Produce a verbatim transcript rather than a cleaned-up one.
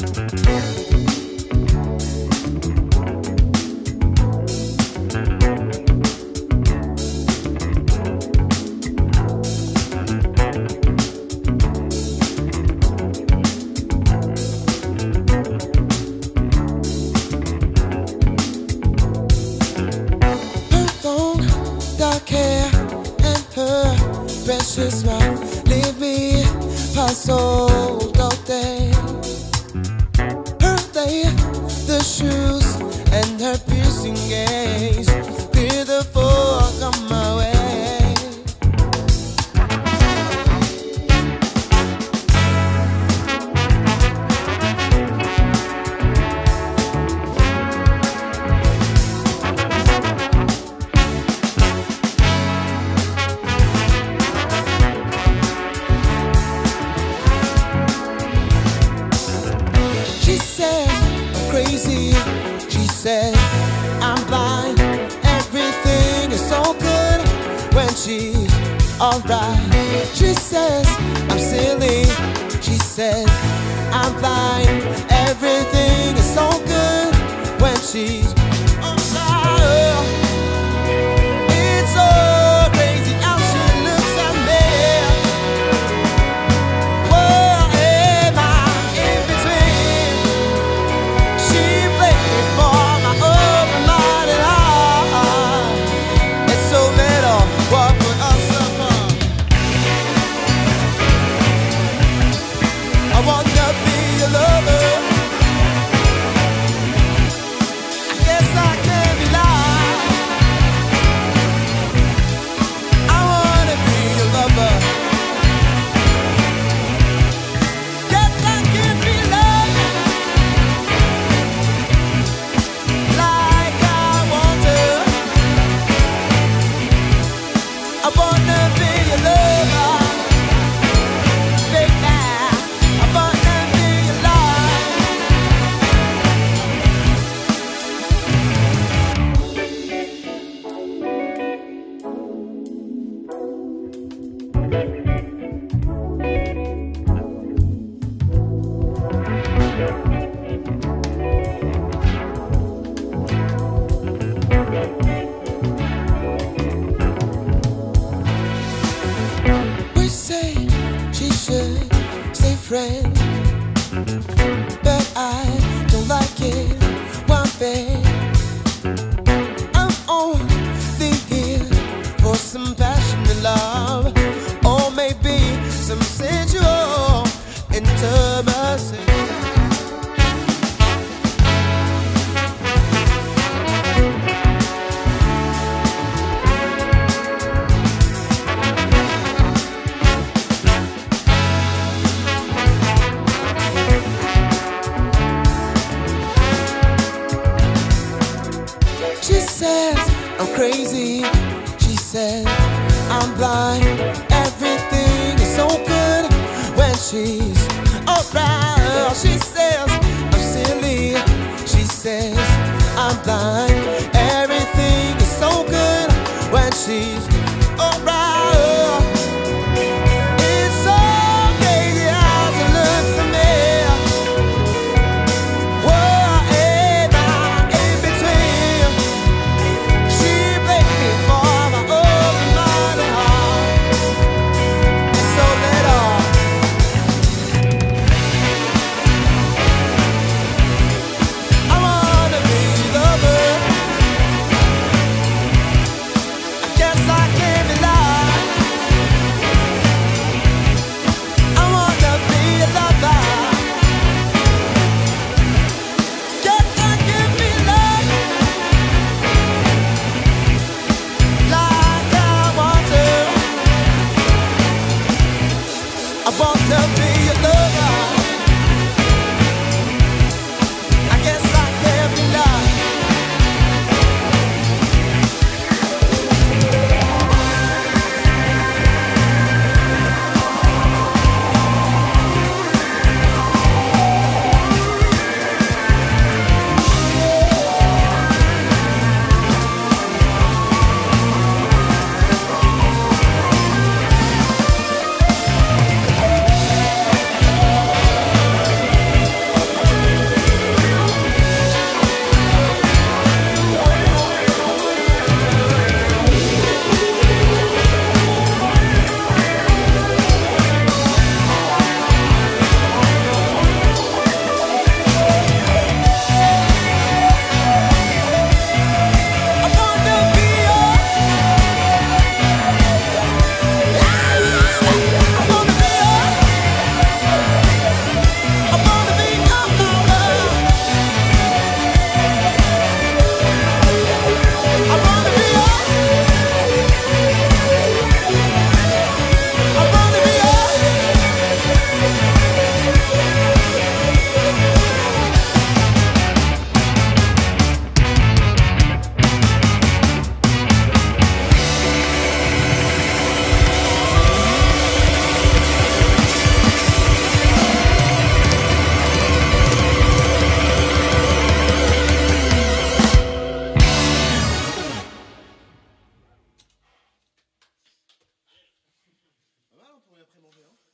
Precious smile, leave me puzzled all day. Her day, the shoes, and her piercing gaze clear the fog on my way. Crazy, she said, I'm blind. Everything is so good when she's alright. She says, I'm silly. She says, I'm blind. Everything is so good when she's alright. It's so crazy how she looks at me. Where am I in between? She played me for my open-minded heart. It's so little what put us apart. I wanna be a lover. I guess I can be lied. I wanna be a lover. Guess I can be loved like I want to. I wanna be a lover, baby. I wanna be alive. We say she should stay friends, but I don't like it one bit. I'm only here for some passionate love, or maybe some sensual intimacy. She says I'm crazy. She says I'm blind. Everything is so good when she's around. She says I'm silly. She says I'm blind. Everything is so good when she's around. It's so crazy how she looks at me. Where am I in between? She played me for my open-minded heart. It's so little. I wanna be a lover. Raymond Véan.